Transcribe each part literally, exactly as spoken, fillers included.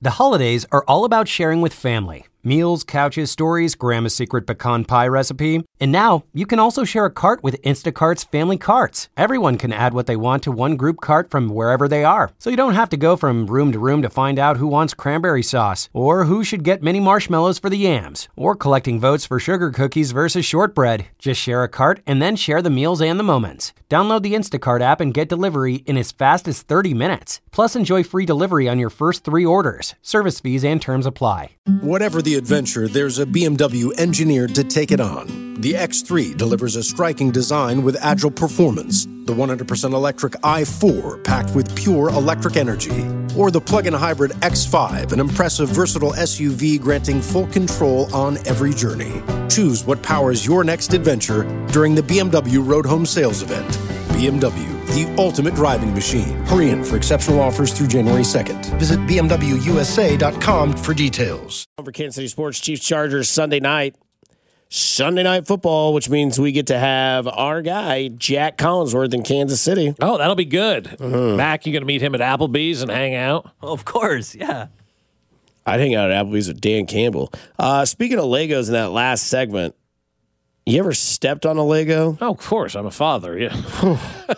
The holidays are all about sharing with family. Meals, couches, stories, Grandma's secret pecan pie recipe. And now, you can also share a cart with Instacart's Family Carts. Everyone can add what they want to one group cart from wherever they are. So you don't have to go from room to room to find out who wants cranberry sauce, or who should get mini marshmallows for the yams, or collecting votes for sugar cookies versus shortbread. Just share a cart and then share the meals and the moments. Download the Instacart app and get delivery in as fast as thirty minutes. Plus, enjoy free delivery on your first three orders. Service fees and terms apply. Whatever the adventure, there's a B M W engineered to take it on. The X three delivers a striking design with agile performance. The one hundred percent electric i four, packed with pure electric energy. Or the plug-in hybrid X five, an impressive, versatile S U V granting full control on every journey. Choose what powers your next adventure during the B M W Road Home Sales Event. B M W, the ultimate driving machine. Hurry in for exceptional offers through January second. Visit B M W U S A dot com for details. For Kansas City Sports, Chiefs Chargers Sunday night. Sunday night football, which means we get to have our guy, Jack Collinsworth, in Kansas City. Oh, that'll be good. Mm-hmm. Mac, you going to meet him at Applebee's and hang out? Oh, of course, yeah. I'd hang out at Applebee's with Dan Campbell. Uh, speaking of Legos in that last segment, you ever stepped on a Lego? Oh, of course. I'm a father, yeah.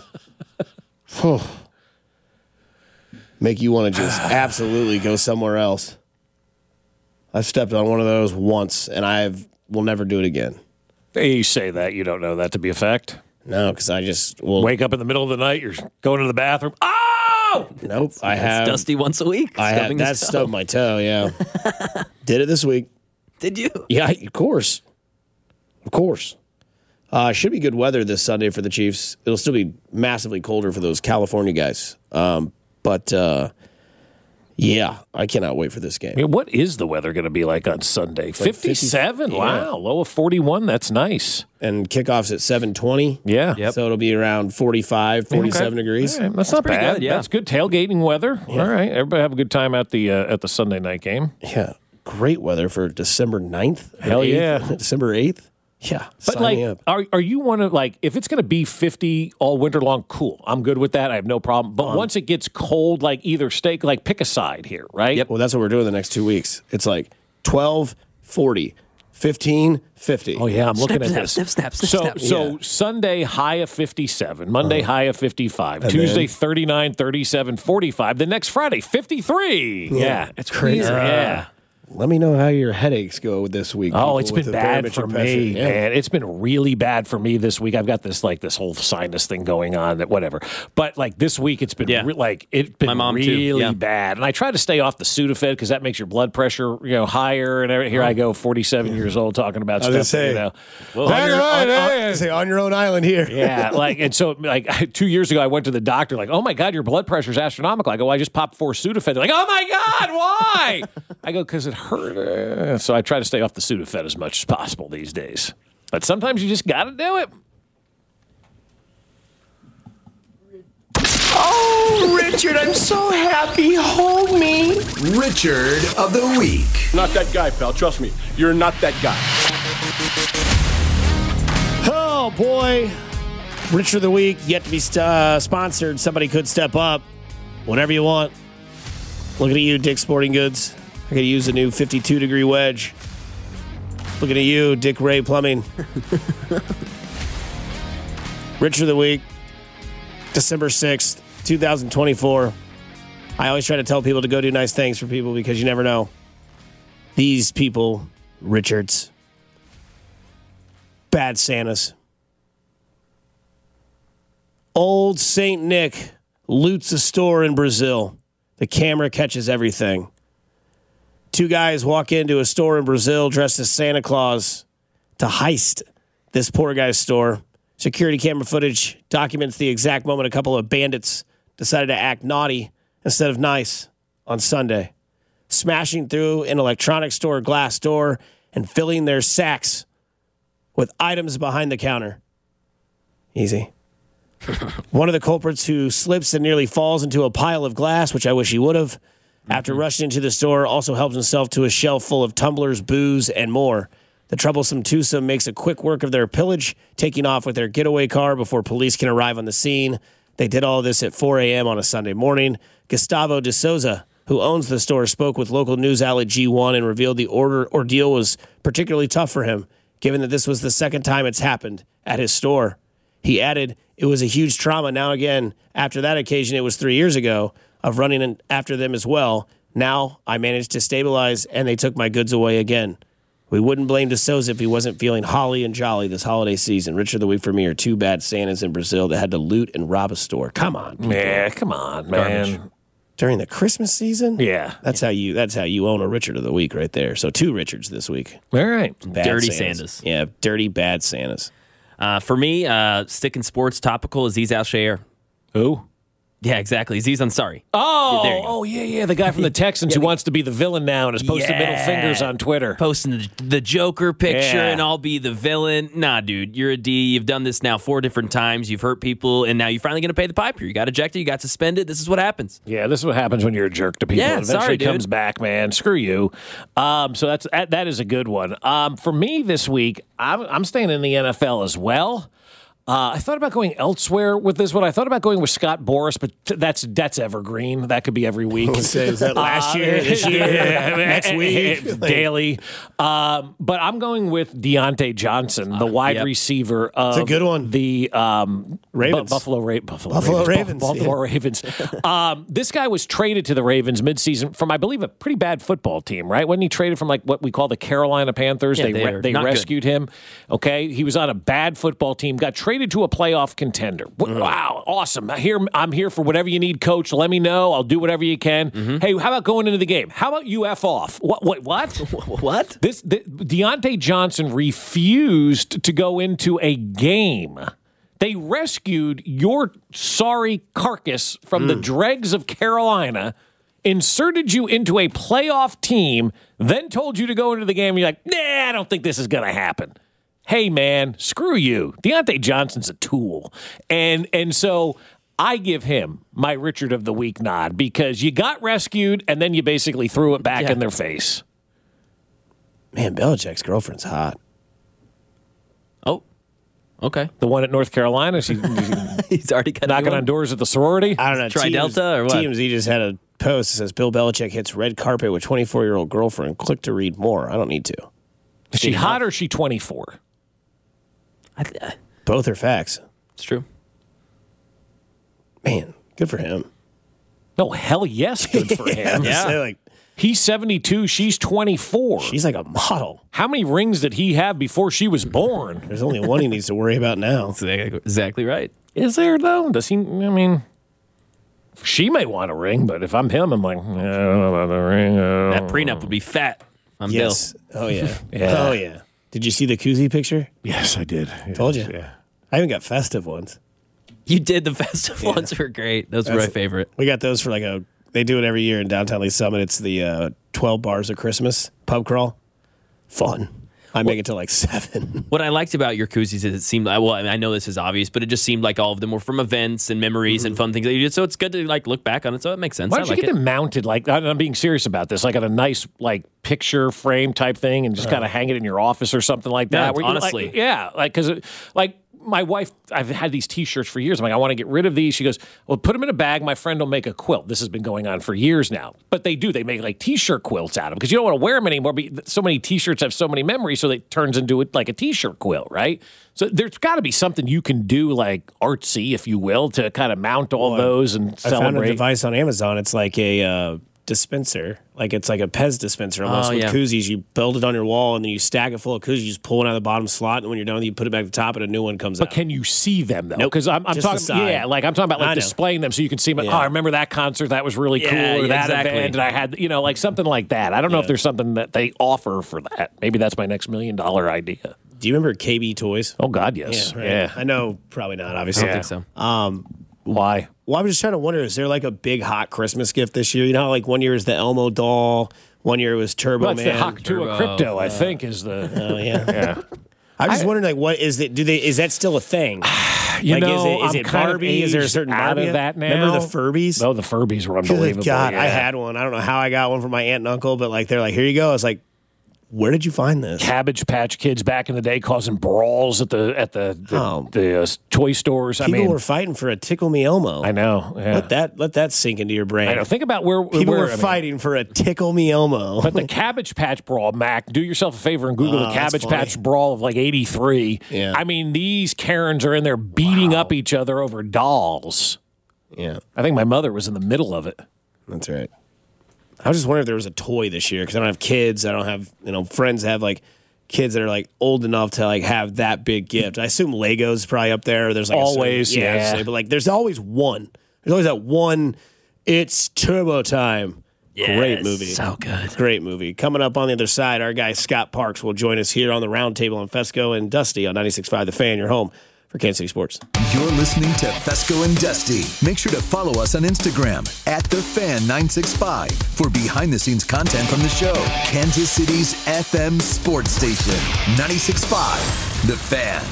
Make you want to just absolutely go somewhere else. I've stepped on one of those once, and I will never do it again. Hey, you say that. You don't know that to be a fact. No, because I just will wake up in the middle of the night, you're going to the bathroom. Oh! Nope. I That's have. Dusty once a week. I have. That stubbed my toe, yeah. Did it this week. Did you? Yeah, of course. Of course. Uh, should be good weather this Sunday for the Chiefs. It'll still be massively colder for those California guys. Um, but, uh, yeah, I cannot wait for this game. I mean, what is the weather going to be like on Sunday? Like fifty-seven? fifty, Wow. yeah. Low of forty-one. That's nice. And kickoff's at seven twenty. Yeah. Yep. So it'll be around forty-five, forty-seven Okay. degrees. All right, That's, not pretty bad. good, yeah. That's good tailgating weather. Yeah. All right. Everybody have a good time at the uh, at the Sunday night game. Yeah. Great weather for December ninth. Hell eighth, yeah. December eighth. Yeah. But sign like, me up. are are you one of like if it's going to be fifty all winter long? Cool, I'm good with that. I have no problem. But Um, once it gets cold, like either stake, like pick a side here, right? Yep. Well, that's what we're doing the next two weeks. It's like twelve, forty, fifteen, fifty. Oh yeah, I'm looking Snap, at snap, this. snap, snap, snap, so snap. so Yeah. Sunday high of fifty-seven, Monday high of fifty-five, And Tuesday then- thirty-nine, thirty-seven, forty-five. The next Friday fifty-three. Yeah, it's Crazy. crazy. Yeah. Let me know how your headaches go this week. Oh, people, it's with been the bad barometric for pressure. me, Yeah. man. It's been really bad for me this week. I've got this like this whole sinus thing going on, that whatever. But like this week, it's been Yeah. re- like it's been My mom, too. really Yeah. bad. And I try to stay off the Sudafed because that makes your blood pressure, you know, higher. And every- here I go, forty-seven years old, talking about I was stuff. gonna say, you know, on, your, on, on- say, on your own island here. yeah, like and so like two years ago, I went to the doctor. Like, oh my god, your blood pressure's astronomical. I go, I just popped four Sudafed. They're like, oh my god, why? I go, because it hurt. Uh, So I try to stay off the Sudafed as much as possible these days. But sometimes you just got to do it. Oh, Richard, I'm so happy. Hold me. Richard of the Week. Not that guy, pal. Trust me. You're not that guy. Oh, boy. Richard of the Week, yet to be uh, sponsored. Somebody could step up. Whatever you want. Looking at you, Dick's Sporting Goods. I could use a new fifty-two degree wedge. Looking at you, Dick Ray Plumbing. Richard of the Week, December sixth, twenty twenty-four. I always try to tell people to go do nice things for people because you never know. These people, Richards, bad Santas. Old Saint Nick loots a store in Brazil. The camera catches everything. Two guys walk into a store in Brazil dressed as Santa Claus to heist this poor guy's store. Security camera footage documents the exact moment a couple of bandits decided to act naughty instead of nice on Sunday, smashing through an electronics store glass door and filling their sacks with items behind the counter. Easy. One of the culprits who slips and nearly falls into a pile of glass, which I wish he would have, after rushing into the store, also helps himself to a shelf full of tumblers, booze, and more. The troublesome twosome makes a quick work of their pillage, taking off with their getaway car before police can arrive on the scene. They did all this at four a.m. on a Sunday morning. Gustavo de Souza who owns the store, spoke with local news outlet G one and revealed the order ordeal was particularly tough for him, given that this was the second time it's happened at his store. He added, it was a huge trauma. Now again, after that occasion, it was three years ago, of running after them as well. Now I managed to stabilize, and they took my goods away again. We wouldn't blame DeSouza if he wasn't feeling holly and jolly this holiday season. Richard of the Week for me are two bad Santas in Brazil that had to loot and rob a store. Come on, people. Yeah, come on, man. Garbage. During the Christmas season? Yeah. That's how you that's how you own a Richard of the Week right there. So two Richards this week. All right. Bad Dirty Santas. Yeah, dirty, bad Santas. Uh, for me, uh, sticking sports topical, Aziz Al-Shayer. Who? Yeah, exactly. Aziz Ansari. Oh, There you go. oh yeah, yeah. The guy from the Texans who wants to be the villain now and has posted Yeah. middle fingers on Twitter. Posting the, the Joker picture Yeah. and I'll be the villain. Nah, dude, you're a D. You've done this now four different times. You've hurt people, and now you're finally going to pay the piper. You got ejected. You got suspended. This is what happens. Yeah, this is what happens when you're a jerk to people. Yeah, It eventually sorry, dude. comes back, man. Screw you. Um, so that's that, that is a good one. Um, for me this week, I'm, I'm staying in the N F L as well. Uh, I thought about going elsewhere with this one. I thought about going with Scott Boras, but t- that's that's evergreen. That could be every week. Was that last year, this year, next week? daily. Um, but I'm going with Deontay Johnson, the wide yep. receiver of It's a good one. the um, Ravens. Bu- Buffalo, Ra- Buffalo, Buffalo Ravens. Ravens, Bu- Baltimore Ravens. um, this guy was traded to the Ravens midseason from, I believe, a pretty bad football team, right? Wasn't he traded from like what we call the Carolina Panthers? Yeah, they they re- are they not good. rescued him. Okay, he was on a bad football team, got traded to a playoff contender. W- Wow, awesome! I hear, I'm here for whatever you need, Coach. Let me know. I'll do whatever you can. Hey, how about going into the game? How about you f off? What? What? What? What? This the, Deontay Johnson refused to go into a game. They rescued your sorry carcass from the dregs of Carolina, inserted you into a playoff team, then told you to go into the game. And you're like, nah, I don't think this is going to happen. Hey, man, screw you. Deontay Johnson's a tool. And and so I give him my Richard of the Week nod because you got rescued and then you basically threw it back Yeah. in their face. Man, Belichick's girlfriend's hot. Oh, okay. The one at North Carolina, she He's already got knocking on doors at the sorority. I don't know. Tri Delta T M Z or what? T M Z just had a post that says Bill Belichick hits red carpet with twenty-four-year-old girlfriend. Click to read more. I don't need to. Is she hot or is she twenty-four? I th- uh, Both are facts. it's true. Man, good for him. No, hell yes, good for him. Yeah. Say, like, He's seventy-two, she's twenty-four. she's like a model. How many rings did he have before she was born? There's only one he needs to worry about now. That's exactly right. Is there, though? Does he, I mean, she may want a ring, but if I'm him, I'm like, I don't know about the ring. I That don't prenup would be fat. I'm Yes. Oh, yeah. Yeah. Oh, yeah. Did you see the koozie picture? Yes, I did. Told you. Yeah. I even got festive ones. Bill. You did the festive ones were great. Those were my That's- favorite. We got those for like a, they do it every year in downtown Lee Summit. It's the uh, twelve Bars of Christmas pub crawl. Fun. I make it to like seven. What I liked about your koozies is it seemed like, well, I, mean, I know this is obvious, but it just seemed like all of them were from events and memories Mm-hmm. and fun things that you did. So it's good to like look back on it. So it makes sense. Why I don't like you get it. them mounted? Like, I'm being serious about this. Like on a nice, like picture frame type thing, and just kind of hang it in your office or something like Yeah, that. where you, like- honestly. yeah, like because like my wife, I've had these T-shirts for years. I'm like, I want to get rid of these. She goes, well, put them in a bag. My friend will make a quilt. This has been going on for years now. But they do. They make like T-shirt quilts out of them because you don't want to wear them anymore. But so many T-shirts have so many memories, so it turns into it like a T-shirt quilt, right? So there's got to be something you can do, like artsy, if you will, to kind of mount all those and I found a celebrate. device on Amazon. It's like a uh, dispenser. Like it's like a Pez dispenser almost Oh, with yeah. koozies. You build it on your wall and then you stack it full of koozies. You just pull it out of the bottom slot, and when you're done, you put it back at the top, and a new one comes But out. can you see them though? Nope. Because I'm, I'm Just the talking, side. yeah, like I'm talking about I like know. displaying them so you can see them. Yeah. Oh, I remember that concert. That was really Yeah, cool. Or yeah, that exactly. event, and I had, you know, like something like that. I don't know if Yeah. there's something that they offer for that. Maybe that's my next million dollar idea. Do you remember K B Toys? Oh God, yes. right. Yeah. I know, probably not. I Obviously, don't think so. Why? Well, I was just trying to wonder: is there like a big hot Christmas gift this year? You know, how, like one year is the Elmo doll, one year it was Turbo Well, that's Man. the Hawk Tua crypto. I think is the. Oh yeah. yeah. I'm just wondering, like, what is it? Do they? Is that still a thing? You like, know, is it, is I'm it kind of Barbie? Is there a aged certain out Barbie? of that now? Remember the Furbies? No, the Furbies were Good unbelievable. God, yeah. I had one. I don't know how I got one from my aunt and uncle, but like they're like, here you go. I was like, Where did you find this? Cabbage Patch Kids back in the day causing brawls at the at the the, Oh. the uh, toy stores. People I mean, were fighting for a Tickle Me Elmo. I know. Yeah. Let that let that sink into your brain. I know. Think about where People where, were I mean, fighting for a Tickle Me Elmo. But the Cabbage Patch Brawl, Mac, do yourself a favor and Google Oh, the that's Cabbage funny. Patch Brawl of like eighty-three. Yeah. I mean, these Karens are in there beating up each other over dolls. Yeah, I think my mother was in the middle of it. that's right. I was just wondering if there was a toy this year because I don't have kids. I don't have, you know, friends that have like kids that are like old enough to like have that big gift. I assume Legos probably up there. Or there's like Always, a certain, yeah. I was gonna say, but like there's always one. There's always that one. It's Turbo Time. Great movie. So good. Great movie. Coming up on the other side, our guy Scott Parks will join us here on the roundtable on Fesco and Dusty on ninety-six point five The Fan, your home for Kansas City Sports. You're listening to Fesco and Dusty. Make sure to follow us on Instagram at The Fan nine six five for behind-the-scenes content from the show. Kansas City's F M sports station, ninety-six point five The Fan.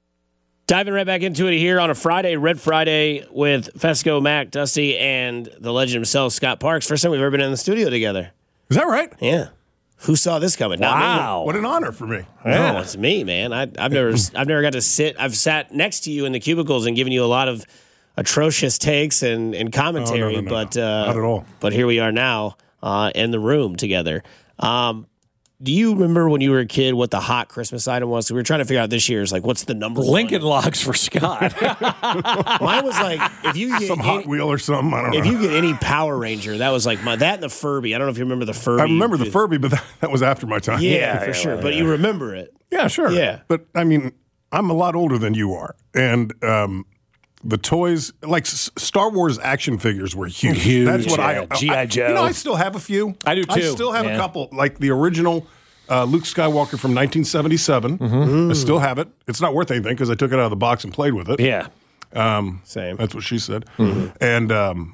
Diving right back into it here on a Friday, Red Friday, with Fesco, Mac, Dusty, and the legend himself, Scott Parks. First time we've ever been in the studio together. Is that right? Yeah. Who saw this coming? Not me. What an honor for me. No, it's me, man. I, I've never, I've never got to sit. I've sat next to you in the cubicles and given you a lot of atrocious takes and, and commentary. Oh, no, no, no, but no. uh, Not at all. But here we are now uh, in the room together. Um, do you remember when you were a kid what the hot Christmas item was? So we were trying to figure out this year's like what's the number Lincoln one? Logs for Scott. Mine was like if you get Some any, Hot Wheel or something. I don't if know. you get any Power Ranger, that was like my that and the Furby. I don't know if you remember the Furby. I remember the Furby, but that, that was after my time. Yeah, for sure. But you remember it. Yeah, sure. Yeah. But I mean, I'm a lot older than you are. And um, the toys, like S- Star Wars action figures were huge. Huge, That's what yeah. I, G I. I Joe. You know, I still have a few. I do, I too. still have Yeah. a couple, like the original uh, Luke Skywalker from nineteen seventy-seven. Mm-hmm. I still have it. It's not worth anything because I took it out of the box and played with it. Yeah. Same. That's what she said. And um,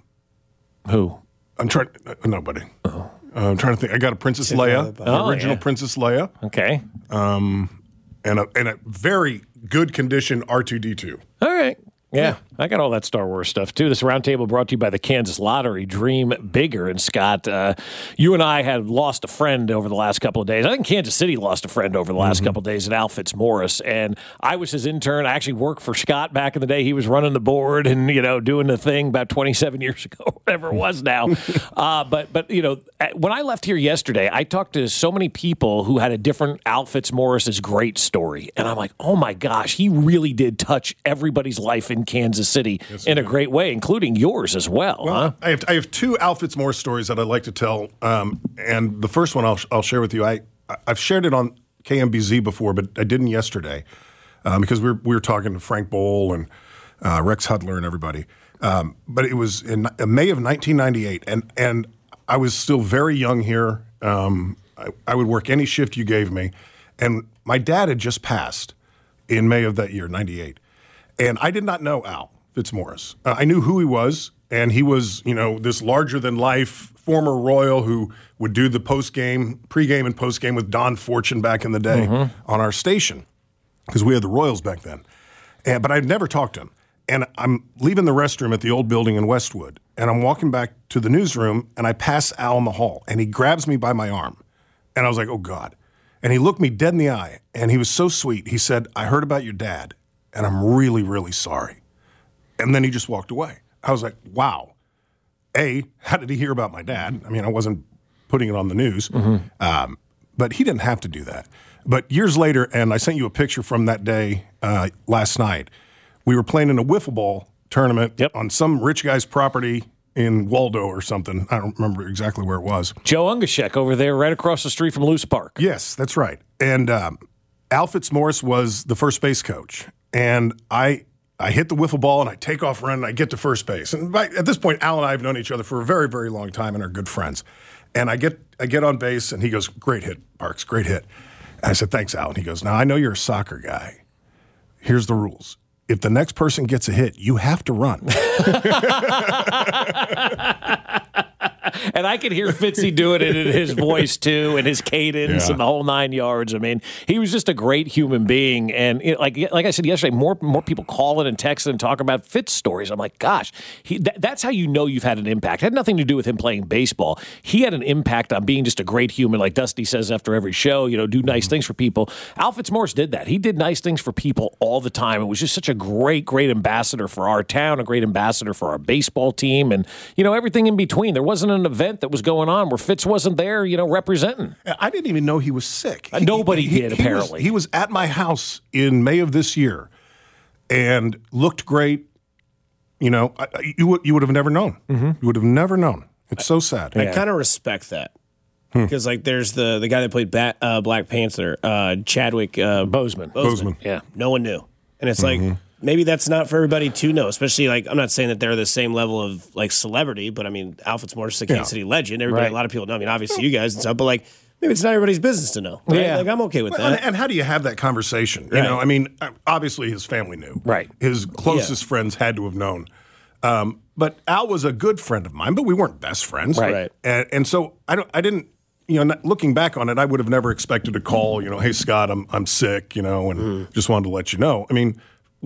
Who? I'm trying, uh, nobody. Uh, I'm trying to think. I got a Princess Leia, the Oh, original yeah. Princess Leia, Okay. and a, and a very good condition R two D two. All right. Yeah, I got all that Star Wars stuff, too. This roundtable brought to you by the Kansas Lottery. Dream bigger. And, Scott, uh, you and I had lost a friend over the last couple of days. I think Kansas City lost a friend over the last couple of days at Al Fitzmaurice. And I was his intern. I actually worked for Scott back in the day. He was running the board and, you know, doing the thing about twenty-seven years ago, whatever it was now. uh, but, but you know, when I left here yesterday, I talked to so many people who had a different Al Fitzmaurice's great story. And I'm like, oh, my gosh, he really did touch everybody's life in Kansas City in a great way, including yours as well. Well, huh? I have I have two Al Fitzmaurice stories that I'd like to tell, um, and the first one I'll I'll share with you. I I've shared it on K M B Z before, but I didn't yesterday um, because we were we were talking to Frank Bowl and uh, Rex Hudler and everybody. Um, but it was in May of nineteen ninety-eight, and and I was still very young here. Um, I, I would work any shift you gave me, and my dad had just passed in May of that year, ninety-eight. And I did not know Al Fitzmaurice. Uh, I knew who he was, and he was, you know, this larger-than-life former Royal who would do the post-game, pre-game and post-game with Don Fortune back in the day on our station, because we had the Royals back then. And, but I'd never talked to him. And I'm leaving the restroom at the old building in Westwood, and I'm walking back to the newsroom, and I pass Al in the hall, and he grabs me by my arm. And I was like, oh, God. And he looked me dead in the eye, and he was so sweet. He said, I heard about your dad, and I'm really, really sorry. And then he just walked away. I was like, wow. A, how did he hear about my dad? I mean, I wasn't putting it on the news. Um, but he didn't have to do that. But years later, and I sent you a picture from that day uh, last night, we were playing in a wiffle ball tournament Yep. on some rich guy's property in Waldo or something. I don't remember exactly where it was. Joe Ungashek over there right across the street from Luce Park. Yes, that's right. And um, Al Fitzmaurice was the first base coach. And I I hit the wiffle ball and I take off running and I get to first base. And by, at this point, Al and I have known each other for a very, very long time and are good friends. And I get I get on base and he goes, great hit, Parks, great hit. And I said, thanks, Al. And he goes, now I know you're a soccer guy. Here's the rules. If the next person gets a hit, you have to run. And I could hear Fitzy doing it in his voice, too, and his cadence Yeah. and the whole nine yards. I mean, he was just a great human being. And you know, like like I said yesterday, more more people calling and texting and talking about Fitz stories. I'm like, gosh, he, th- that's how you know you've had an impact. It had nothing to do with him playing baseball. He had an impact on being just a great human, like Dusty says after every show, you know, do nice mm-hmm. things for people. Al Fitzmaurice did that. He did nice things for people all the time. It was just such a great, great ambassador for our town, a great ambassador for our baseball team, and, you know, everything in between. There wasn't an event that was going on where Fitz wasn't there, you know, representing. I didn't even know he was sick. Uh, nobody he, did, he apparently. Was, he was at my house in May of this year and looked great. You know, I, I- you, would- you would have never known. Mm-hmm. You would have never known. It's so sad. I kind of respect that. Because, like, there's the, the guy that played Bat, uh, Black Panther, uh, Chadwick uh, Boseman. Boseman. Yeah. No one knew. And it's like, maybe that's not for everybody to know, especially, like, I'm not saying that they're the same level of, like, celebrity, but, I mean, Al Fitzmaurice is a Kansas Yeah. City legend. Everybody, Right. a lot of people know. I mean, obviously you guys and stuff, but, like, maybe it's not everybody's business to know. Right? Yeah. Like, I'm okay with Well, that. and, and how do you have that conversation? You Right. know, I mean, uh, obviously his family knew. Right. His closest friends had to have known. Um, but Al was a good friend of mine, but we weren't best friends. Right. Right. And, and so I don't. I didn't. You know, not, looking back on it, I would have never expected to call. You know, hey Scott, I'm I'm sick. You know, and just wanted to let you know. I mean,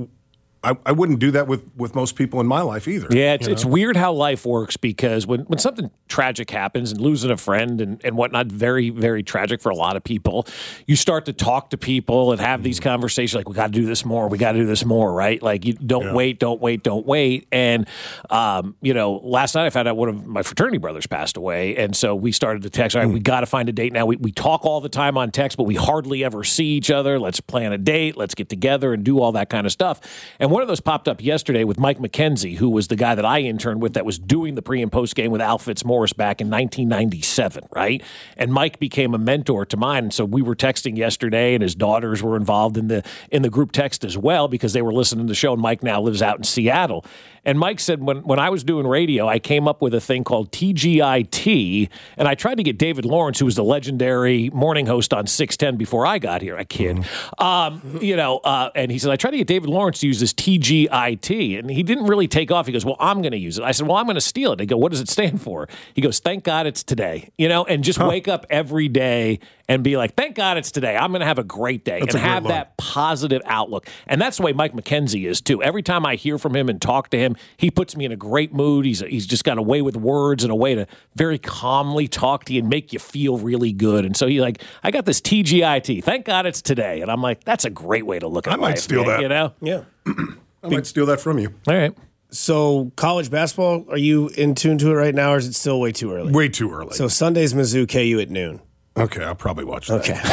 I, I wouldn't do that with, with most people in my life either. Yeah, it's, you it's know? weird how life works because when, when something tragic happens and losing a friend and, and whatnot, very, very tragic for a lot of people, you start to talk to people and have these conversations like, we got to do this more, we got to do this more, right? Like, you don't Yeah. wait, don't wait, don't wait. And, um, you know, last night I found out one of my fraternity brothers passed away. And so we started to text, all right, we got to find a date now. We, we talk all the time on text, but we hardly ever see each other. Let's plan a date. Let's get together and do all that kind of stuff. And one of those popped up yesterday with Mike McKenzie, who was the guy that I interned with that was doing the pre and post game with Al Fitzmaurice back in nineteen ninety-seven, right? And Mike became a mentor to mine. And so we were texting yesterday, and his daughters were involved in the in the group text as well because they were listening to the show. And Mike now lives out in Seattle. And Mike said, when, when I was doing radio, I came up with a thing called T G I T, and I tried to get David Lawrence, who was the legendary morning host on six ten before I got here. I kid. Um, you know, uh, and he said, I tried to get David Lawrence to use this T G I T, and he didn't really take off. He goes, well, I'm going to use it. I said, well, I'm going to steal it. I go, what does it stand for? He goes, thank God it's today. You know, and just wake up every day and be like, thank God it's today. I'm going to have a great day That's and a great have line. that positive outlook. And that's the way Mike McKenzie is, too. Every time I hear from him and talk to him, he puts me in a great mood. He's he's just got a way with words and a way to very calmly talk to you and make you feel really good. And so he like, I got this T G I T. Thank God it's today. And I'm like, that's a great way to look at I might life, steal man, that. You know? Yeah. I might steal that from you. All right. So, college basketball, are you in tune to it right now, or is it still way too early? Way too early. So, Sunday's Mizzou K U at noon. okay, I'll probably watch that. Okay.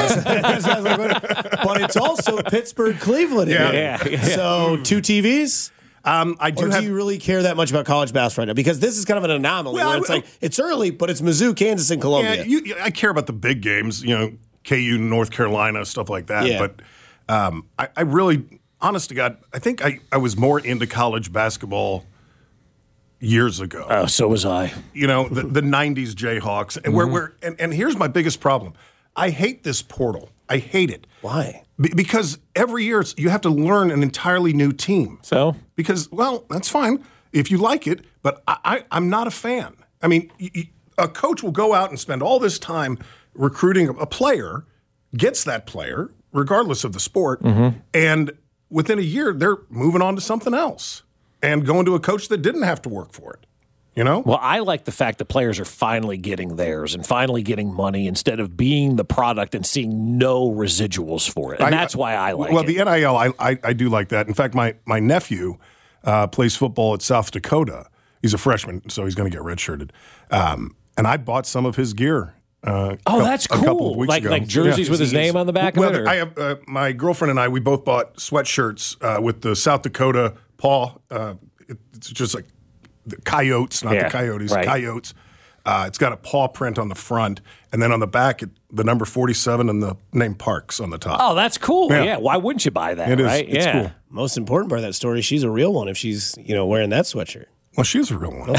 But it's also Pittsburgh, Cleveland. Yeah. Yeah, yeah. So, two T Vs? Um, I do Or do have. you really care that much about college basketball right now? Because this is kind of an anomaly Well, where I- it's like, it's early, but it's Mizzou, Kansas, and Columbia. Yeah, you, I care about the big games, you know, K U, North Carolina, stuff like that. Yeah. But um, I, I really, honest to God, I think I, I was more into college basketball years ago. Oh, so was I. you know, the, the nineties Jayhawks. And, where, where, and, and here's my biggest problem. I hate this portal. I hate it. Why? Be- because every year it's, you have to learn an entirely new team. So? Because, well, that's fine if you like it, but I, I, I'm not a fan. I mean, y- y- a coach will go out and spend all this time recruiting a player, gets that player, regardless of the sport, and within a year, they're moving on to something else and going to a coach that didn't have to work for it. You know? Well, I like the fact that players are finally getting theirs and finally getting money instead of being the product and seeing no residuals for it. And I- that's why I like well, it. the N I L, I, I, I do like that. In fact, my, my nephew uh, plays football at South Dakota. He's a freshman, so he's going to get redshirted. Um, and I bought some of his gear. Uh, Oh, cou- that's a couple cool. of weeks Like- ago. like jerseys with his name on the back of well, it, or- I have uh, my girlfriend and I. We both bought sweatshirts uh, with the South Dakota paw. Uh, it, it's just like the coyotes, not Yeah, the coyotes. right. Coyotes. Uh, it's got a paw print on the front, and then on the back, it, the number forty-seven and the name Parks on the top. Oh, that's cool. Yeah. Yeah. Why wouldn't you buy that, It is. right? It's yeah. cool. Most important part of that story, she's a real one if she's, you know, wearing that sweatshirt. Well, she's a real one.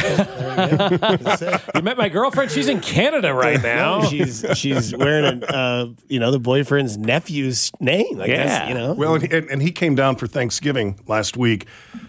You met my girlfriend? She's in Canada right now. No, she's she's wearing, a, uh, you know, the boyfriend's nephew's name. Like Yeah. that's, you know. Well, and, and, and he came down for Thanksgiving last week,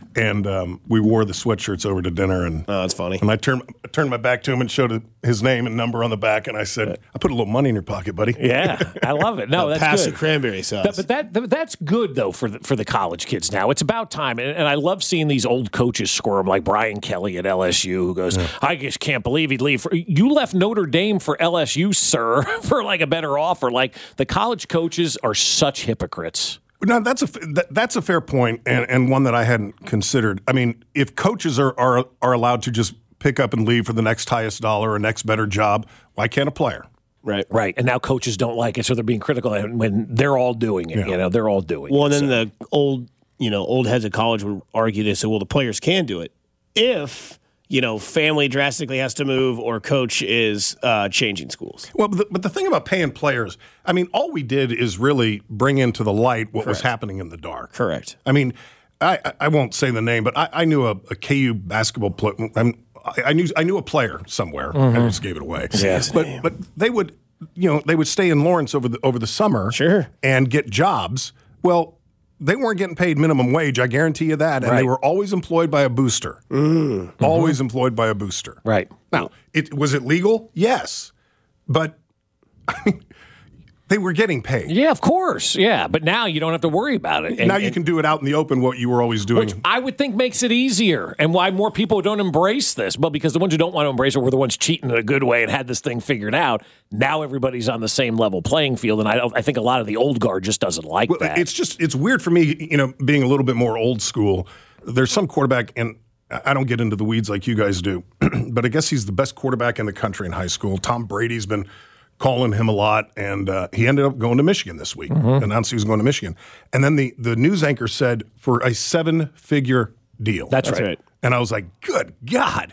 And um, we wore the sweatshirts over to dinner, and oh, that's funny. And I turned I turned my back to him and showed his name and number on the back, and I said, "I put a little money in your pocket, buddy." Yeah, I love it. No, that's pass good. the cranberry sauce. But, but that but that's good though for the, for the college kids now. It's about time, and, and I love seeing these old coaches squirm, like Brian Kelly at L S U, who goes, yeah. "I just can't believe he'd leave." For, you left Notre Dame for L S U, sir, for like a better offer. Like the college coaches are such hypocrites. No, that's a that, that's a fair point, and, and one that I hadn't considered. I mean, if coaches are, are are allowed to just pick up and leave for the next highest dollar or next better job, why can't a player? Right, right. And now coaches don't like it, so they're being critical when they're all doing it. Yeah. You know, they're all doing well, it. Well, then so. the old you know old heads of college would argue this. So, well, the players can do it if. You know, family drastically has to move, or coach is uh, changing schools. Well, but the, but the thing about paying players, I mean, all we did is really bring into the light what Correct. was happening in the dark. Correct. I mean, I, I won't say the name, but I, I knew a, a K U basketball player. I, I knew I knew a player somewhere. Mm-hmm. I just gave it away. Yes. But but they would, you know, they would stay in Lawrence over the over the summer, sure, and get jobs. Well. They weren't getting paid minimum wage, I guarantee you that. And right. they were always employed by a booster. Mm. Always Mm-hmm. employed by a booster. Right. Now, it, was it legal? Yes. But I mean, they were getting paid. Yeah, of course. Yeah. But now you don't have to worry about it. And, now you and, can do it out in the open, what you were always doing. Which I would think makes it easier. And why more people don't embrace this? Well, because the ones who don't want to embrace it were the ones cheating in a good way and had this thing figured out. Now everybody's on the same level playing field. And I, I think a lot of the old guard just doesn't like well, that. It's just, it's weird for me, you know, being a little bit more old school. There's some quarterback, and I don't get into the weeds like you guys do, but I guess he's the best quarterback in the country in high school. Tom Brady's been calling him a lot, and uh, he ended up going to Michigan this week, mm-hmm. announced he was going to Michigan. And then the, the news anchor said for a seven-figure deal. That's, That's right. right. And I was like, good God.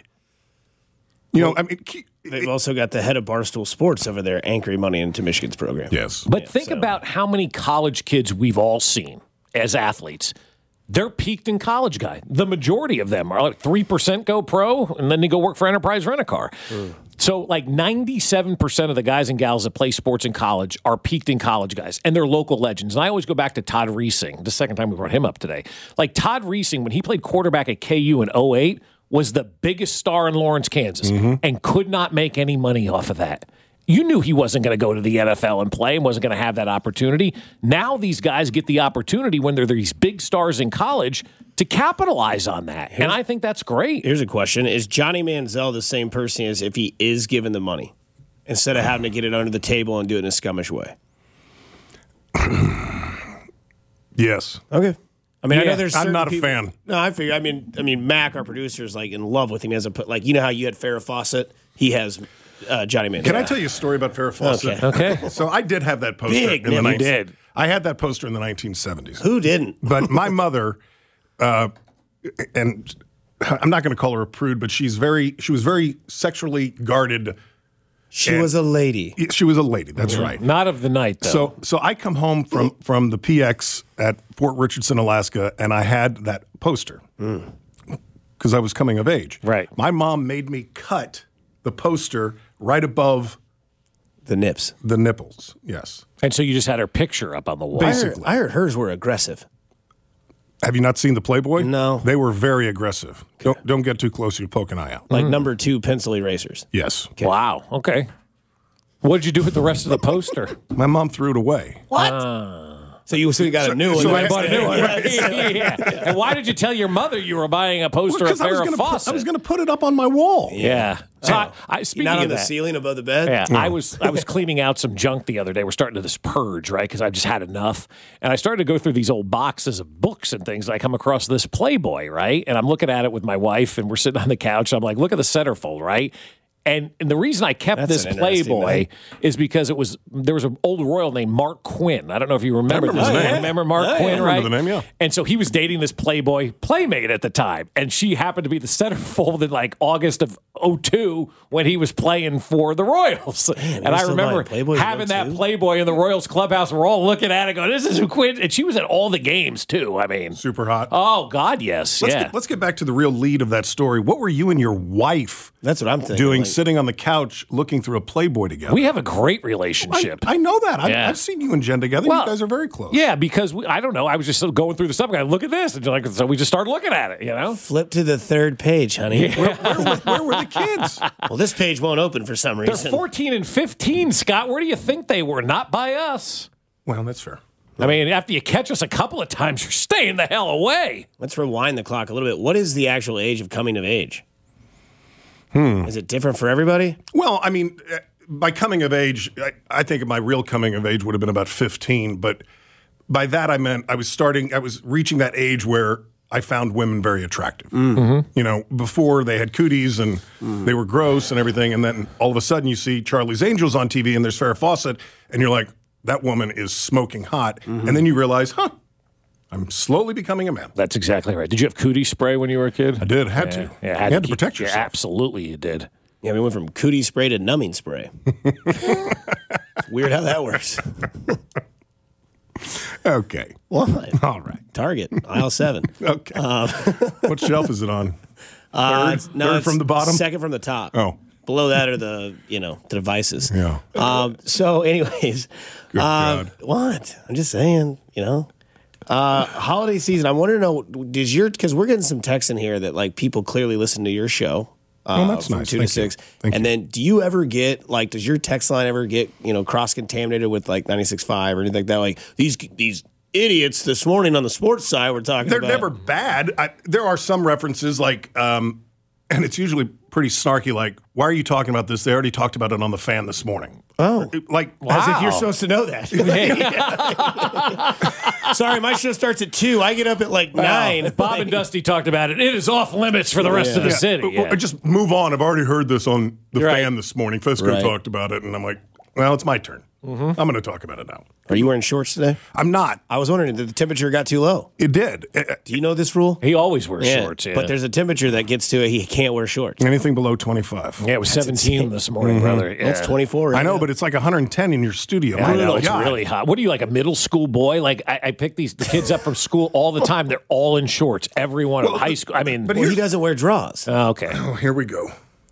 You well, know, I mean, they've it, also got the head of Barstool Sports over there anchoring money into Michigan's program. Yes. But yeah, think so. about how many college kids we've all seen as athletes. They're peaked in college guy. The majority of them are like three percent go pro, and then they go work for Enterprise Rent-A-Car. Mm. So like ninety-seven percent of the guys and gals that play sports in college are peaked in college guys, and they're local legends. And I always go back to Todd Reesing, the second time we brought him up today. Like Todd Reesing, when he played quarterback at K U in oh eight, was the biggest star in Lawrence, Kansas, mm-hmm. and could not make any money off of that. You knew he wasn't going to go to the N F L and play and wasn't going to have that opportunity. Now these guys get the opportunity when they're these big stars in college to capitalize on that. Here's, and I think that's great. Here's a question. Is Johnny Manziel the same person as if he is given the money instead of having to get it under the table and do it in a scummish way? Yes. Okay. I mean, yeah, I know there's. I'm not a people, fan. No, I figure. I mean, I mean, Mac, our producer, is like in love with him. He hasn't put like you know how you had Farrah Fawcett. He has uh, Johnny Manziel. Can I tell you a story about Farrah Fawcett? Okay. okay. So I did have that poster. Big, in the man, you did. I had that poster in the nineteen seventies. Who didn't? But my mother, uh, and I'm not going to call her a prude, but she's very. She was very sexually guarded. She was a lady. She was a lady. That's mm-hmm. right. Not of the night, though. So, so I come home from from the P X at Fort Richardson, Alaska, and I had that poster because mm. I was coming of age. Right. My mom made me cut the poster right above the nips, the nipples. Yes. And so you just had her picture up on the wall. Basically, I heard, I heard hers were aggressive. Have you not seen the Playboy? No. They were very aggressive. Don't don't get too close. You poke an eye out. Like mm. number two pencil erasers. Yes. Okay. Wow. Okay. What did you do with the rest of the poster? My mom threw it away. What? Uh, so you so you got so, a new one. So I bought a new one. Right? yeah, yeah. And why did you tell your mother you were buying a poster well, of Farrah Fawcett? Put, I was going to put it up on my wall. Yeah. So I, I, speaking Not on of the that, ceiling above the bed. Yeah, mm. I was I was cleaning out some junk the other day. We're starting to this purge, right? Because I've just had enough, and I started to go through these old boxes of books and things. And I come across this Playboy, right? And I'm looking at it with my wife, and we're sitting on the couch. And I'm like, look at the centerfold, right? And, and the reason I kept That's this Playboy is because it was there was an old royal named Mark Quinn. I don't know if you remember, remember this the name. name. Remember Mark yeah, Quinn, yeah, I right? Remember the name, yeah. And so he was dating this Playboy playmate at the time, and she happened to be the centerfold in like August of oh two when he was playing for the Royals. Man, and I remember having that Playboy in the Royals clubhouse. We're all looking at it, going, "This is who Quinn." And she was at all the games too. I mean, super hot. Oh God, yes, let's yeah. Get, let's get back to the real lead of that story. What were you and your wife That's what I'm thinking. doing like, sitting on the couch looking through a Playboy together. We have a great relationship. I, I know that. I, Yeah. I've seen you and Jen together. Well, you guys are very close. Yeah, because we, I don't know. I was just going through the stuff. I look at this, and like, so we just started looking at it. You know, flip to the third page, honey. Where, where, were- where were the kids? Well, this page won't open for some they're reason. fourteen and fifteen. Scott, where do you think they were? Not by us. Well, that's fair. I mean, after you catch us a couple of times, you're staying the hell away. Let's rewind the clock a little bit. What is the actual age of coming of age? Hmm. Is it different for everybody? Well, I mean, uh, by coming of age, I, I think my real coming of age would have been about fifteen. But by that, I meant I was starting, I was reaching that age where I found women very attractive. Mm-hmm. You know, before they had cooties and Mm. they were gross and everything. And then all of a sudden you see Charlie's Angels on T V and there's Farrah Fawcett. And you're like, that woman is smoking hot. Mm-hmm. And then you realize, huh, I'm slowly becoming a man. That's exactly right. Did you have cootie spray when you were a kid? I did, had Yeah, to. yeah, you had had to keep- protect yeah, yourself. absolutely, you did. Yeah, we went from cootie spray to numbing spray. It's weird how that works. Okay. What? All right. Target, aisle seven. Okay. Um, What shelf is it on? Uh, Third? no, Third it's from the bottom? Second from the top. Oh. Below that are the, you know, the devices. Yeah. Um, so, anyways, Good um, God. what? I'm just saying, you know. Uh, holiday season. I want to know, does your, because we're getting some texts in here that like people clearly listen to your show. Uh, Oh, that's from nice. Two Thank to you. six. Thank and you. then do you ever get, like, does your text line ever get, you know, cross contaminated with like ninety-six point five or anything like that? Like, these, these idiots this morning on the sports side were talking They're about. never bad. I, there are some references like, um, and it's usually pretty snarky. Like, why are you talking about this? They already talked about it on the Fan this morning. Oh. Like, As if Wow. you're supposed to know that. Sorry, my show starts at two. I get up at like nine. Bob and Dusty talked about it. It is off limits for the rest of the Yeah, city. or- or Yeah. just move on. I've already heard this on the Right. Fan this morning. Fesco Right. talked about it, and I'm like, well, it's my turn. I'm going to talk about it now. Are you wearing shorts today? I'm not. I was wondering, did the temperature got too low? It did. Uh, Do you know this rule? He always wears shorts. Yeah. But there's a temperature that gets to it. He can't wear shorts. Anything below twenty-five. yeah, it was seventeen this morning, brother. Yeah. It's twenty-four right I know, now. but it's like one hundred ten in your studio. I My know it's God. really hot. What are you, like a middle school boy? Like I, I pick these the kids up from school all the time. They're all in shorts. Every one of them. High school. I mean, but Well, here- he doesn't wear draws. oh, okay. Oh, here we go.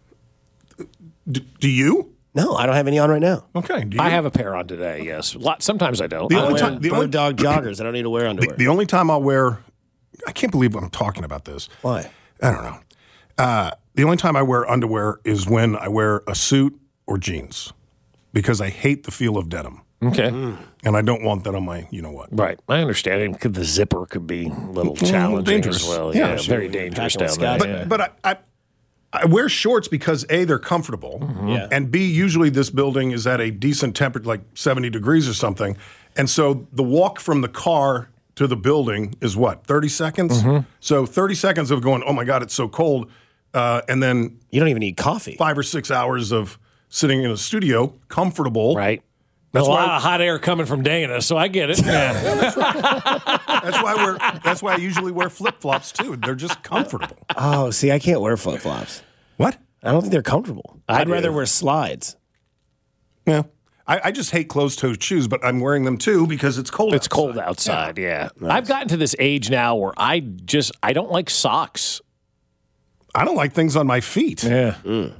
D- do you? No, I don't have any on right now. Okay. Do you? I have a pair on today. Yes. Lot, sometimes I don't. The I only wear time- the bird only- dog joggers. I don't need to wear The, underwear. the only time I'll wear, I can't believe I'm talking about this. Why? I don't know. Uh, the only time I wear underwear is when I wear a suit or jeans because I hate the feel of denim. Okay. And I don't want that on my, you know what. Right. I understand. It could- The zipper could be a little challenging dangerous. as well. Yeah, Yeah, sure. very dangerous Packing down with there. Scott. But, yeah. but I, I, I wear shorts because A, they're comfortable. Yeah. And B, usually this building is at a decent temperature, like seventy degrees or something. And so the walk from the car to the building is what, thirty seconds? So thirty seconds of going, oh my God, it's so cold. Uh, and then You don't even need coffee. five or six hours of sitting in a studio, comfortable. Right. That's a why- lot of hot air coming from Dana, so I get it. Yeah. That's why we're. That's why I usually wear flip flops too. They're just comfortable. Oh, see, I can't wear flip flops. What? I don't think they're comfortable. I I'd do. rather wear slides. Yeah. I, I just hate closed-toed shoes, but I'm wearing them too because it's cold. It's outside. cold outside, yeah. I've gotten to this age now where I just I don't like socks. I don't like things on my feet, Yeah.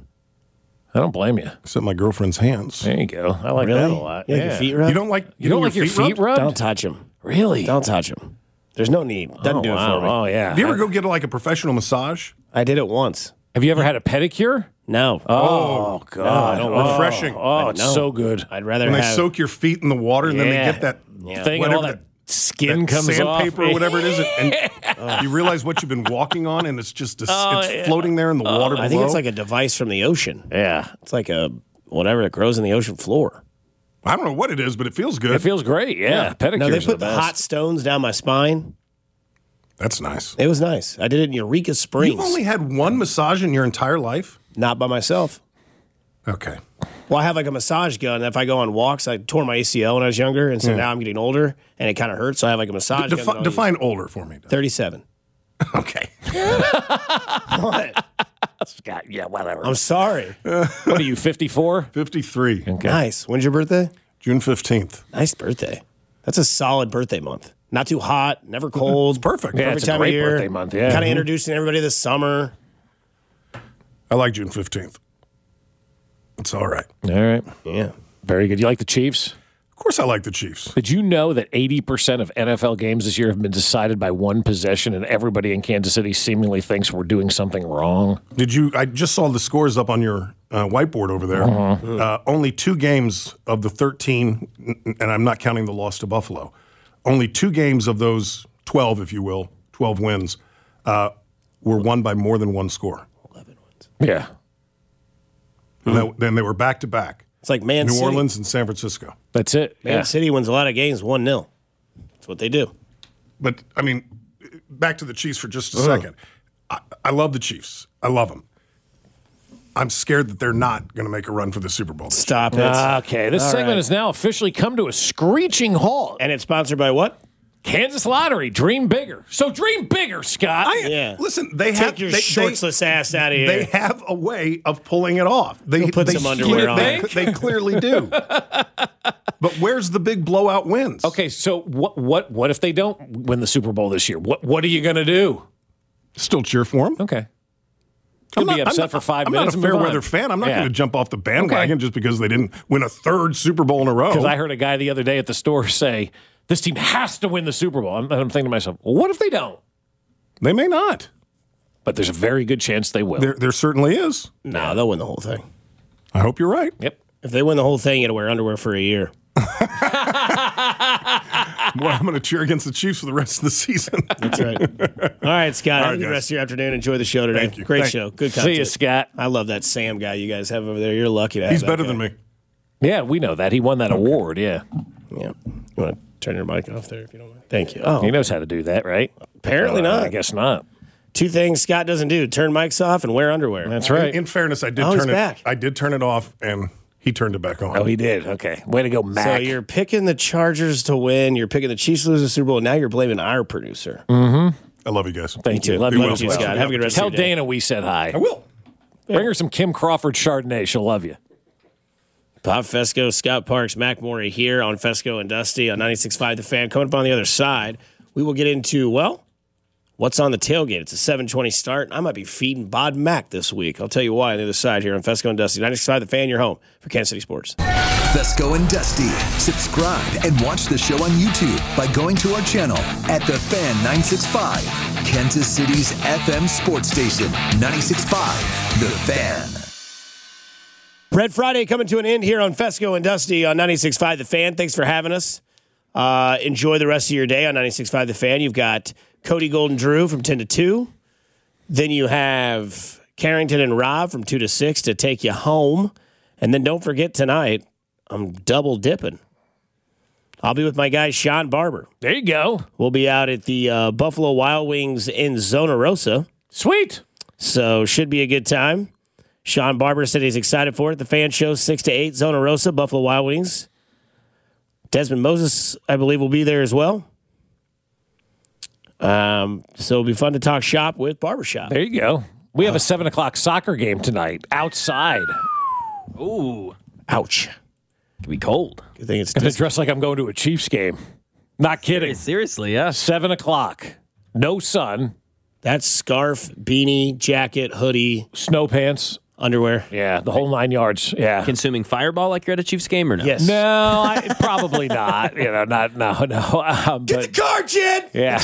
I don't blame you. except my girlfriend's hands. There you go. I like Really? that a lot. You like yeah. your feet rubbed? You don't like You don't like your feet rubbed? Don't touch them. Really? Don't touch them. There's no need. Doesn't oh, do it wow. for me. Oh, yeah. Do you ever go get like a professional massage? I did it once. Have you ever had a pedicure? No. Oh, God. don't oh, want refreshing. Oh, it's No. so good. I'd rather And they have. soak your feet in the water, and then they Yeah. get that Thing and all whatever that skin that comes off. sandpaper or whatever it is, and you realize what you've been walking on, and it's just a, Oh, it's yeah. floating there in the water. I think below. it's like a device from the ocean. Yeah. It's like a whatever that grows in the ocean floor. I don't know what it is, but it feels good. It feels great. Yeah. Pedicures No, they are put the the best. hot stones down my spine. That's nice. It was nice. I did it in Eureka Springs. You've only had one massage in your entire life? Not by myself. Okay. Well, I have like a massage gun. If I go on walks, I tore my A C L when I was younger, and so now I'm getting older, and it kind of hurts. So I have like a massage gun. Defi- that I'll define older for me. use. thirty-seven. Okay. What? Scott, yeah, whatever. I'm sorry. what are you, fifty-four? fifty-three. Okay. Nice. When's your birthday? June fifteenth. Nice birthday. That's a solid birthday month. Not too hot, never cold. Perfect. Yeah, Perfect it's a time great of year. birthday month, yeah. Kind of Mhm. introducing everybody this summer. I like June fifteenth. It's all right. All right. Yeah. Very good. You like the Chiefs? Of course I like the Chiefs. Did you know that eighty percent of N F L games this year have been decided by one possession, and everybody in Kansas City seemingly thinks we're doing something wrong? Did you? I just saw the scores up on your uh, whiteboard over there. Uh-huh. Uh, only two games of the thirteen, and I'm not counting the loss to Buffalo, only two games of those twelve, if you will, twelve wins, uh, were won by more than one score. eleven wins. Yeah. And that, then they were back-to-back. It's like Man New City. Orleans and San Francisco. That's it. Man Yeah. City wins a lot of games one nil. That's what they do. But, I mean, back to the Chiefs for just a second. I, I love the Chiefs. I love them. I'm scared that they're not going to make a run for the Super Bowl. Stop it. Okay, this All segment right. has now officially come to a screeching halt. And it's sponsored by what? Kansas Lottery, dream bigger. So dream bigger, Scott. I, Yeah. Listen, they Take have your they, shortsless ass out of here. They have a way of pulling it off. They Go put they, some underwear on. They, they clearly do. But where's the big blowout wins? Okay, so what what what if they don't win the Super Bowl this year? What what are you going to do? Still cheer for them. Okay. Could be upset for five I'm minutes. I'm not a and move fair on. weather fan. I'm not Yeah. going to jump off the bandwagon Okay. just because they didn't win a third Super Bowl in a row. Because I heard a guy the other day at the store say, this team has to win the Super Bowl. And I'm thinking to myself, well, what if they don't? They may not. But there's a very good chance they will. There, there certainly is. No, they'll win the whole thing. I hope you're right. Yep. If they win the whole thing, you got to wear underwear for a year. Boy, I'm going to cheer against the Chiefs for the rest of the season. That's right. All right, Scott. All Have right, a good guys. rest of your afternoon. Enjoy the show today. Thank you. Great Thank show. you. Good See content. you, Scott. I love that Sam guy you guys have over there. You're lucky to have He's that better guy. than me. Yeah, we know that. He won that award, yeah. Yeah. You want to turn your mic off there if you don't mind? Thank you. Oh, He knows how to do that, right? apparently Uh, not. I guess not. Two things Scott doesn't do: turn mics off and wear underwear. That's right. In, in fairness, I did Oh, he's turn it. back. I did turn it off, and he turned it back on. Oh, he did. Okay. Way to go, Mac. So you're picking the Chargers to win. You're picking the Chiefs to lose the Super Bowl. And now you're blaming our producer. I love you guys. Thank you. Love Love you, you, as well. Scott. Have a good rest Tell of your day. Dana we said hi. I will. Bring her some Kim Crawford Chardonnay. She'll love you. Bob Fesco, Scott Parks, Mac Morey here on Fesco and Dusty on ninety-six point five The Fan. Coming up on the other side, we will get into, well, what's on the tailgate. It's a seven twenty start. I might be feeding Bod Mac this week. I'll tell you why on the other side here on Fesco and Dusty. ninety-six point five The Fan, your home for Kansas City Sports. Fesco and Dusty. Subscribe and watch the show on YouTube by going to our channel at The Fan nine sixty-five, Kansas City's F M sports station. ninety-six point five The Fan. Red Friday coming to an end here on Fesco and Dusty on ninety-six point five The Fan. Thanks for having us. Uh, enjoy the rest of your day on ninety-six point five The Fan. You've got Cody Golden Drew from ten to two. Then you have Carrington and Rob from two to six to take you home. And then don't forget tonight, I'm double dipping. I'll be with my guy Sean Barber. There you go. We'll be out at the uh, Buffalo Wild Wings in Zona Rosa. Sweet. So should be a good time. Sean Barber said he's excited for it. The Fan Show, six to eight, Zona Rosa, Buffalo Wild Wings. Desmond Moses, I believe, will be there as well. Um, so it'll be fun to talk shop with Barbershop. There you go. We have a seven o'clock soccer game tonight outside. Ooh, Ouch. could be cold. Good thing it's Gonna dis- dress like I'm going to a Chiefs game. Not kidding. Seriously, yeah. Seven o'clock. No sun. That's scarf, beanie, jacket, hoodie, Snow pants. underwear. Yeah, the whole nine yards. Yeah. Consuming Fireball like you're at a Chiefs game or no? Yes. No, I, probably not. You know, not no no. Um, Get but, the car, Jed! yeah.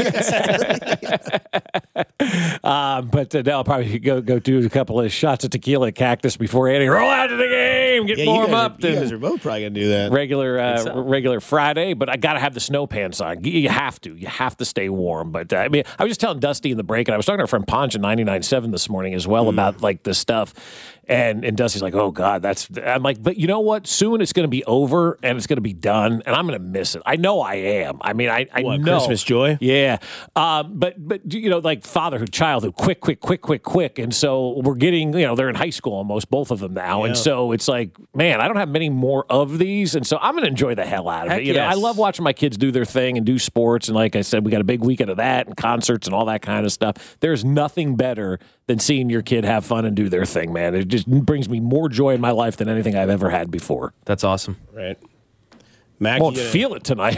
um, but uh, no, I'll probably go go do a couple of shots of tequila Cactus before heading. Roll out to the game. Get Yeah, you warm guys, up. are, you to guys are both probably going to do that. regular uh, so. regular Friday, but I got to have the snow pants on. You have to. You have to stay warm. But uh, I mean, I was just telling Dusty in the break, and I was talking to our friend Ponch in ninety-nine point seven this morning as well about like this stuff. And and Dusty's like, oh God, that's. I'm like, but you know what? Soon it's going to be over and it's going to be done, and I'm going to miss it. I know I am. I mean, I I What, know Christmas joy? Yeah, um, but but you know, like fatherhood, childhood, quick, quick, quick, quick, quick, and so we're getting. You know, they're in high school almost, both of them now, and so it's like, man, I don't have many more of these, and so I'm going to enjoy the hell out of Heck it. You know, I yes. love watching my kids do their thing and do sports, and like I said, we got a big weekend of that and concerts and all that kind of stuff. There's nothing better than seeing your kid have fun and do their thing, man. It just brings me more joy in my life than anything I've ever had before. That's awesome. Right. Mac, Won't you gonna- feel it tonight.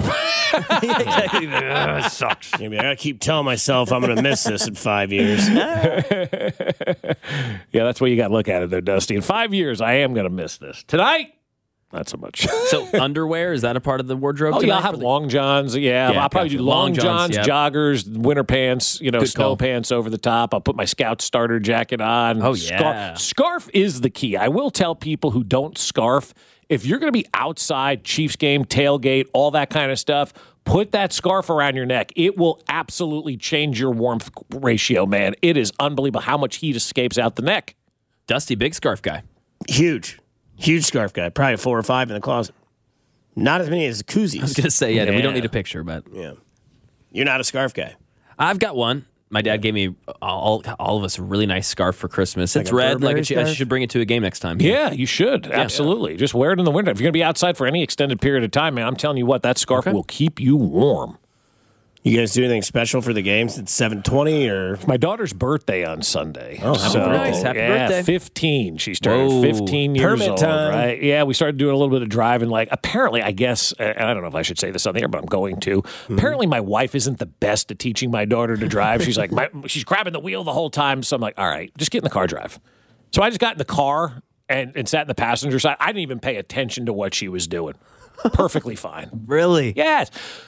exactly. Ugh, it sucks. Maybe I gotta keep telling myself I'm gonna miss this in five years. Yeah, that's what you got to look at it there, Dusty. In five years, I am going to miss this. Tonight, not so much. So underwear, is that a part of the wardrobe? Oh, yeah, I'll tonight have for the- long johns. Yeah, Yeah, I'll probably gotcha. do long, Long johns, johns, yep. joggers, winter pants, you know, Good snow call. pants over the top. I'll put my Scout starter jacket on. Oh, Scar- yeah. Scarf is the key. I will tell people who don't scarf, if you're going to be outside, Chiefs game, tailgate, all that kind of stuff, put that scarf around your neck. It will absolutely change your warmth ratio, man. It is unbelievable how much heat escapes out the neck. Dusty, big scarf guy. Huge, huge scarf guy. Probably four or five in the closet. Not as many as koozies. I was going to say, yeah, we Yeah. don't need a picture, but Yeah, you're not a scarf guy. I've got one. My dad gave me all, all of us a really nice scarf for Christmas. Like It's a red. Like Burberry a, I scarf? should bring it to a game next time. Yeah, you should. Absolutely. Just wear it in the winter. If you're going to be outside for any extended period of time, man, I'm telling you what, that scarf Okay. will keep you warm. You guys do anything special for the games? It's seven twenty or My daughter's birthday on Sunday. Oh, happy so, birthday. Nice. Happy yeah, birthday. fifteen. She started Whoa. fifteen years Permit old, time. right? Yeah, we started doing a little bit of driving. Like, apparently, I guess, and I don't know if I should say this on the air, but I'm going to. Mm-hmm. Apparently, my wife isn't the best at teaching my daughter to drive. She's like, my, she's grabbing the wheel the whole time. So I'm like, all right, just get in the car, drive. So I just got in the car and, and sat in the passenger side. I didn't even pay attention to what she was doing. Perfectly fine. Really? Yes.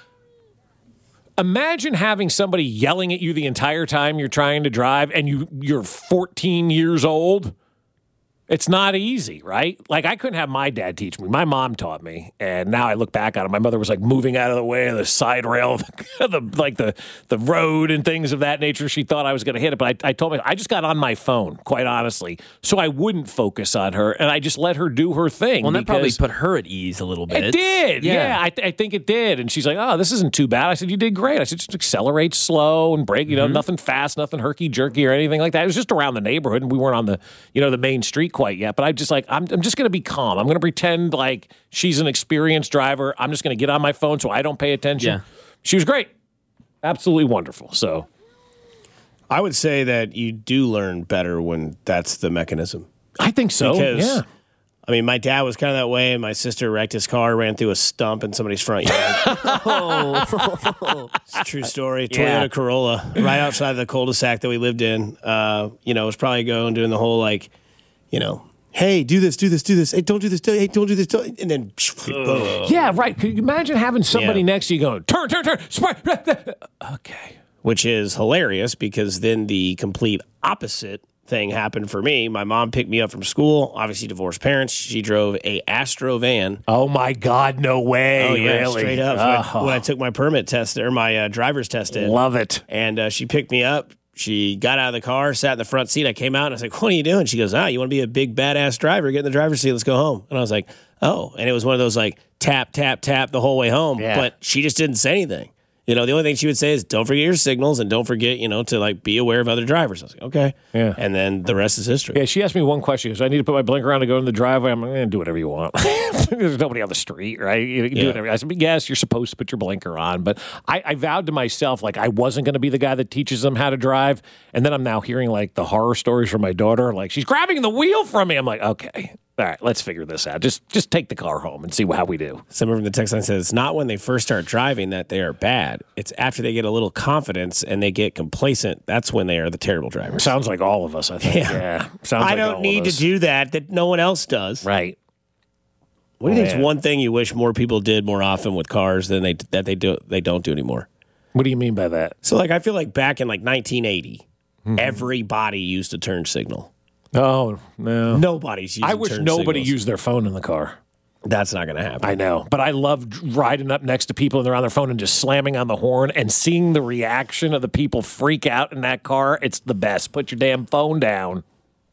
Imagine having somebody yelling at you the entire time you're trying to drive and you, you're fourteen years old. It's not easy, right? Like, I couldn't have my dad teach me. My mom taught me, and now I look back on it. My mother was like moving out of the way of the side rail, of the, like the the road and things of that nature. She thought I was going to hit it, but I, I told me I just got on my phone, quite honestly, so I wouldn't focus on her, and I just let her do her thing. Well, that probably because- put her at ease a little bit. it did. Yeah, Yeah. I, th- I think it did. And she's like, oh, this isn't too bad. I said, you did great. I said, just accelerate slow and brake, you know, nothing fast, nothing herky-jerky or anything like that. It was just around the neighborhood, and we weren't on the, you know, the main street quite yet. But I just like, I'm, I'm just going to be calm. I'm going to pretend like she's an experienced driver. I'm just going to get on my phone so I don't pay attention. Yeah. She was great. Absolutely wonderful. So, I would say that you do learn better when that's the mechanism. I think so. Because, yeah. I mean, my dad was kind of that way, and my sister wrecked his car, ran through a stump in somebody's front yard. It's a true story. Toyota Yeah. Corolla, right outside the cul-de-sac that we lived in. Uh, you know, was probably going doing the whole like, you know, hey, do this, do this, do this. Hey, don't do this. Hey, don't do this. Don't. And then, boom. Yeah, right. Could you imagine having somebody Yeah. next to you going, turn, turn, turn, spark. Okay. Which is hilarious because then the complete opposite thing happened for me. My mom picked me up from school. Obviously, divorced parents. She drove a Astro van. Oh my God, no way! Oh yeah, really? straight up. So Oh, I- when I took my permit test or my uh, driver's test in, love it. and uh, she picked me up. She got out of the car, sat in the front seat. I came out and I was like, "What are you doing?" She goes, "Ah, you want to be a big badass driver? Get in the driver's seat. Let's go home." And I was like, "Oh." And it was one of those like tap, tap, tap the whole way home. Yeah. But she just didn't say anything. You know, the only thing she would say is, "Don't forget your signals and don't forget, you know, to like be aware of other drivers." I was like, "Okay." Yeah. And then the rest is history. Yeah, she asked me one question. Because I need to put my blinker on to go in the driveway. I'm like, eh, do whatever you want. There's nobody on the street, right? You can do Yeah. whatever. I said, yes, you're supposed to put your blinker on. But I, I vowed to myself, like, I wasn't going to be the guy that teaches them how to drive. And then I'm now hearing, like, the horror stories from my daughter. Like, she's grabbing the wheel from me. I'm like, okay, all right, let's figure this out. Just just take the car home and see how we do. Someone from the text line says, it's not when they first start driving that they are bad. It's after they get a little confidence and they get complacent. That's when they are the terrible drivers. Sounds like all of us, I think. Yeah. Yeah. Sounds I like don't all need of to us. do that that no one else does. Right. What do you think is Man. one thing you wish more people did more often with cars than they that they do they don't do anymore? What do you mean by that? So like I feel like back in like nineteen eighty, Mm-hmm. everybody used a turn signal. Oh, no. Nobody's using I wish turn nobody signals. used their phone in the car. That's not going to happen. I know, but I love dr- riding up next to people and they're on their phone and just slamming on the horn and seeing the reaction of the people freak out in that car. It's the best. Put your damn phone down.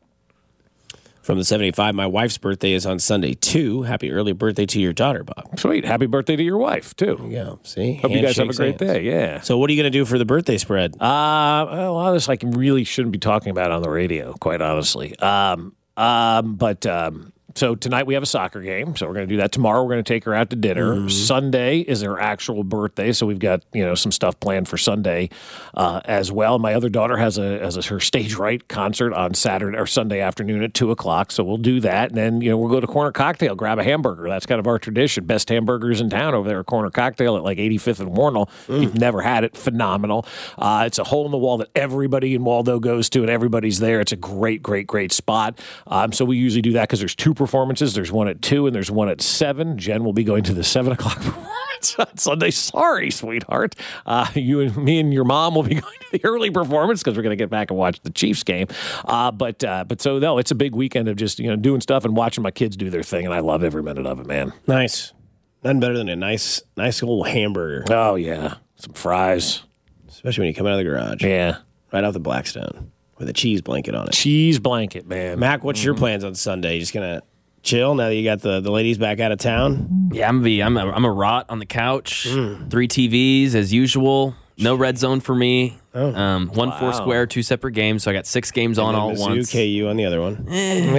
From the seventy-five, my wife's birthday is on Sunday too. Happy early birthday to your daughter, Bob. Sweet. Happy birthday to your wife, too. Yeah, see. Hope you guys have a Handshakes, great hands. day. Yeah. So what are you going to do for the birthday spread? Uh, well, a lot of this I can really shouldn't be talking about on the radio, quite honestly. Um, um, but um, So tonight we have a soccer game, so we're going to do that. Tomorrow we're going to take her out to dinner. Mm-hmm. Sunday is her actual birthday, so we've got you know some stuff planned for Sunday uh, as well. My other daughter has a has a, her stage right concert on Saturday or Sunday afternoon at two o'clock, so we'll do that, and then you know we'll go to Corner Cocktail, grab a hamburger. That's kind of our tradition. Best hamburgers in town over there at Corner Cocktail at like eighty-fifth and Warnell. Mm. If you've never had it, phenomenal. Uh, it's a hole in the wall that everybody in Waldo goes to, and everybody's there. It's a great, great, great spot. Um, so we usually do that because there's two performances. There's one at two and there's one at seven. Jen will be going to the seven o'clock performance on Sunday. Sorry, sweetheart. Uh, you and me and your mom will be going to the early performance because we're going to get back and watch the Chiefs game. Uh, but uh, but so no, it's a big weekend of just you know doing stuff and watching my kids do their thing, and I love every minute of it, man. Nice. Nothing better than a nice, nice old hamburger. Oh yeah, some fries, especially when you come out of the garage. Yeah, right off the Blackstone with a cheese blanket on it. Cheese blanket, man. Mac, what's mm-hmm. your plans on Sunday? You just gonna chill now that you got the, the ladies back out of town? Yeah, I'm gonna be. I'm a, I'm a rot on the couch. Mm. Three T Vs as usual. No red zone for me. Oh. Um, one wow. four square, two separate games. So I got six games and on all at once. K U on the other one.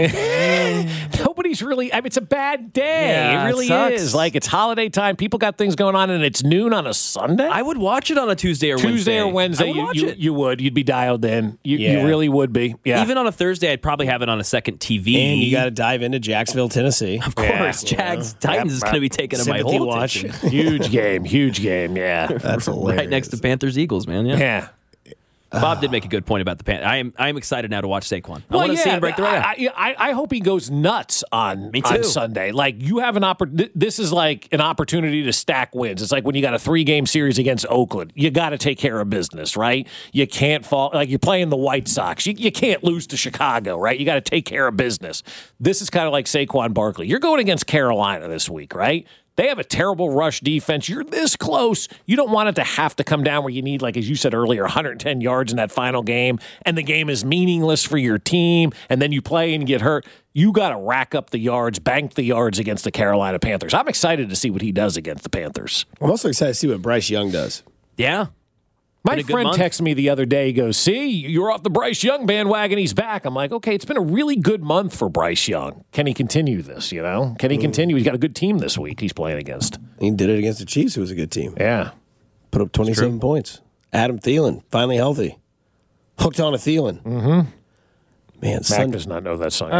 Nobody's really. I mean, it's a bad day. Yeah, it really it is. Like it's holiday time. People got things going on, and it's noon on a Sunday. I would watch it on a Tuesday or Tuesday Wednesday. Tuesday or Wednesday. I would you, watch you, it. you would. You'd be dialed in. You, yeah. you really would be. Yeah. Even on a Thursday, I'd probably have it on a second T V. And you got to dive into Jacksonville, Tennessee. Of course, yeah. Jags yeah. Titans yep. is going to be taking up my whole watch. Huge game. Huge game. Yeah, that's hilarious. Right next to Panthers Eagles, man. Yeah. Yeah. Bob did make a good point about the Panthers. I am I am excited now to watch Saquon. I well, want to yeah, see him break the record. I, I, I hope he goes nuts on, Me too. on Sunday. Like you have an oppor- This is like an opportunity to stack wins. It's like when you got a three game series against Oakland. You got to take care of business, right? You can't fall like you're playing the White Sox. You, you can't lose to Chicago, right? You got to take care of business. This is kind of like Saquon Barkley. You're going against Carolina this week, right? They have a terrible rush defense. You're this close. You don't want it to have to come down where you need, like as you said earlier, one hundred ten yards in that final game, and the game is meaningless for your team, and then you play and get hurt. You got to rack up the yards, bank the yards against the Carolina Panthers. I'm excited to see what he does against the Panthers. I'm also excited to see what Bryce Young does. Yeah. My friend texted me the other day. He goes, see, you're off the Bryce Young bandwagon. He's back. I'm like, okay, it's been a really good month for Bryce Young. Can he continue this, you know? Can he continue? He's got a good team this week he's playing against. He did it against the Chiefs, who was a good team. Yeah. Put up twenty-seven points. Adam Thielen, finally healthy. Hooked on a Thielen. Mm-hmm. Man, Mac Sunday. does not know that song.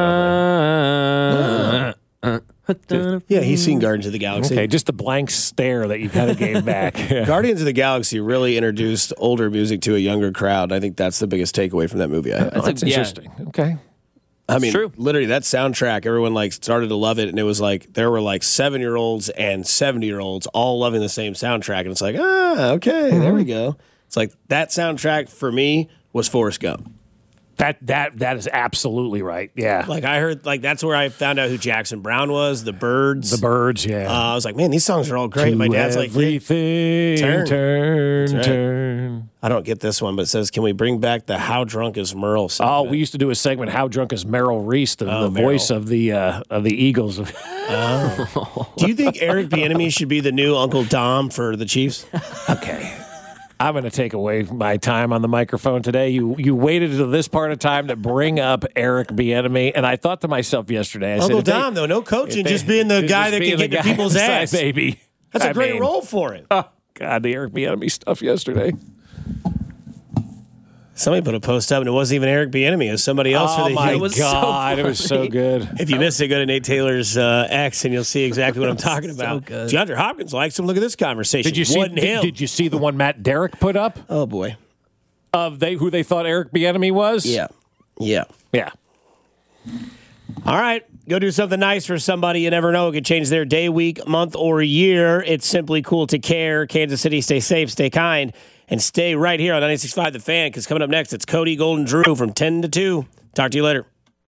Uh, uh, yeah, he's seen Guardians of the Galaxy. Okay, just the blank stare that you kind of gave back. Guardians of the Galaxy really introduced older music to a younger crowd. I think that's the biggest takeaway from that movie. I have. Oh, that's yeah. interesting. Okay. I mean, true. literally, that soundtrack, everyone like started to love it, and it was like there were like seven-year-olds and seventy-year-olds all loving the same soundtrack, and it's like, ah, okay, mm-hmm. there we go. It's like that soundtrack for me was Forrest Gump. That that that is absolutely right. Yeah. Like I heard, like that's where I found out who Jackson Brown was. The Birds. The Birds. Yeah. Uh, I was like, man, these songs are all great. To My dad's like, everything turn, turn, right. turn. I don't get this one, but it says, can we bring back the How Drunk Is Merle segment? Oh, we used to do a segment, How Drunk Is Merrill Reese, the, oh, the voice of the uh, of the Eagles. Oh. Do you think Eric Bieniemy should be the new Uncle Dom for the Chiefs? Okay. I'm going to take away my time on the microphone today. You you waited until this part of time to bring up Eric Bieniemy, and I thought to myself yesterday, I Uncle said, Dom, they, though, no coaching, just being the guy that can get to people's ass. Baby. That's a I great mean, role for it. Oh, God, the Eric Bieniemy stuff yesterday. Somebody put a post up, and it wasn't even Eric Bieniemy. It was somebody else. Oh, for the, my it was God. So it was so good. If you missed it, go to Nate Taylor's uh, X, and you'll see exactly what I'm talking about. So good. DeAndre Hopkins likes him. Look at this conversation. Did you see, Wasn't him. did, did you see the one Matt Derrick put up? Oh, boy. Of they who they thought Eric Bieniemy was? Yeah. Yeah. Yeah. All right. Go do something nice for somebody. You never know. It could change their day, week, month, or year. It's simply cool to care. Kansas City, stay safe, stay kind, and stay right here on ninety-six point five The Fan, because coming up next, it's Cody Golden Drew from ten to two. Talk to you later.